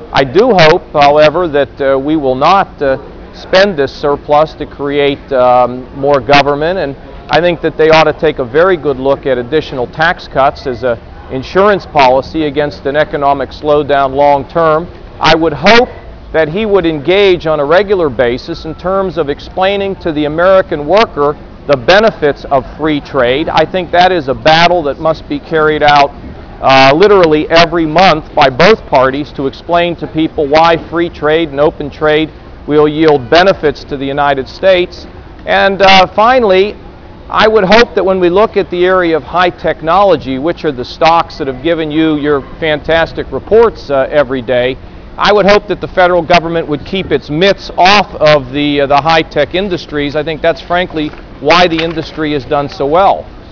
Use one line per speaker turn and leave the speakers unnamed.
I do hope, however, that we will not spend this surplus to create more government, and I think that they ought to take a very good look at additional tax cuts as an insurance policy against an economic slowdown long term. I would hope that he would engage on a regular basis in terms of explaining to the American worker the benefits of free trade. I think that is a battle that must be carried out literally every month by both parties to explain to people why free trade and open trade will yield benefits to the United States. And finally, I would hope that when we look at the area of high technology, which are the stocks that have given you your fantastic reports every day, I would hope that the federal government would keep its mitts off of the high-tech industries. I think that's frankly why the industry has done so well.